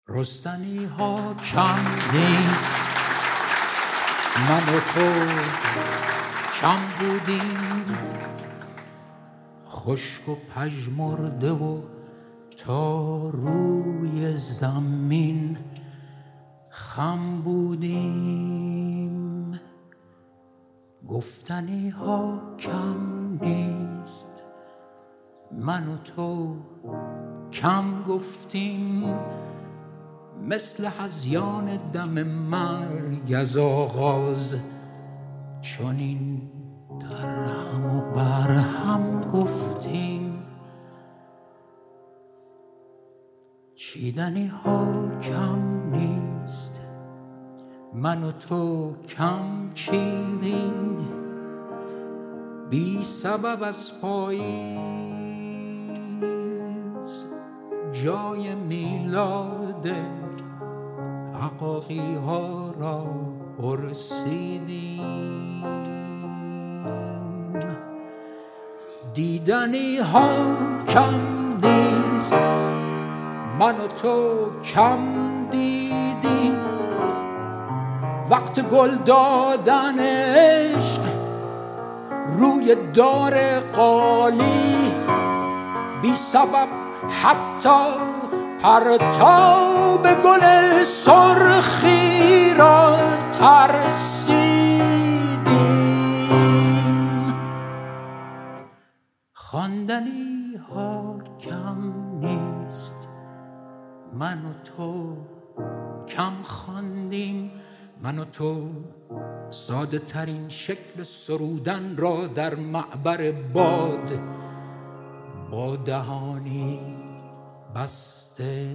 رستنی ها کم نیست، من و تو کم بودیم، خشک و پژمرده و تا روی زمین خم بودیم. گفتنی ها کم نیست، من و تو کم گفتیم، مثل هذیان دم مرگ از آغاز چنین در هم و بر هم گفتیم. چیدنی ها کم نیست، من و تو کم چیدیم، بی سبب از پاییز جای میلاد عقاقی ها را پرسیدیم. دیدنی ها کم نیست، من و تو کم دیدیم، وقت گل دادن عشق روی دار قالی، بی سبب حتی پرتاب گل سرخی را ترسیدیم. خواندنی ها کم نیست، من و تو کم خواندیم، من و تو ساده ترین شکل سرودن را در معبر باد با دهانی بسته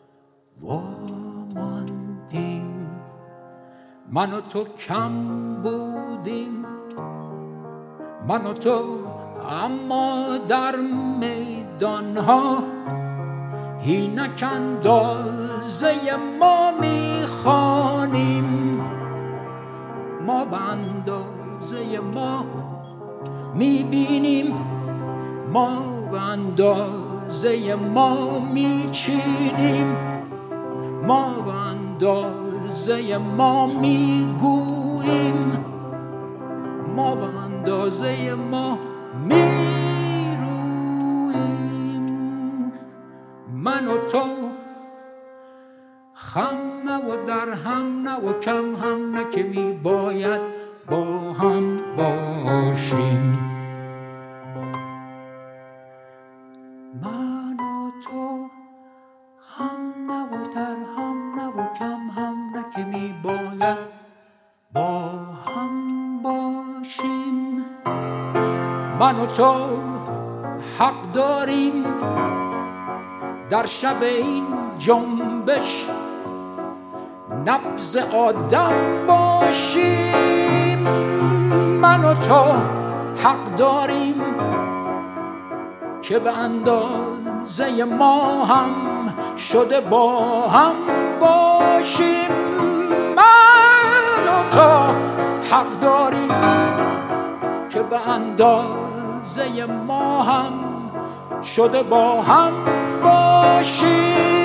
واماندیم. من و تو کم بودیم، من و تو، اما در میدانها اینک اندازه ما میخوانیم، ما به اندازه ما میبینیم، ما به اندازه ما میچینیم، ما به اندازه ما میگوییم، ما به اندازه ما میرویم. من و تو خم نه و در هم نه و کم هم نه، که می باید با هم باشیم. من و تو هم نه و در هم نه و کم هم نه، که می باید با هم باشیم. من و تو حق داریم در شب این جنبش نبض آدم باشیم. من و تو حق داریم که به اندازه ما هم شده با هم باشیم. من و تو حق داریم که به اندازه ما هم شده با هم باشیم.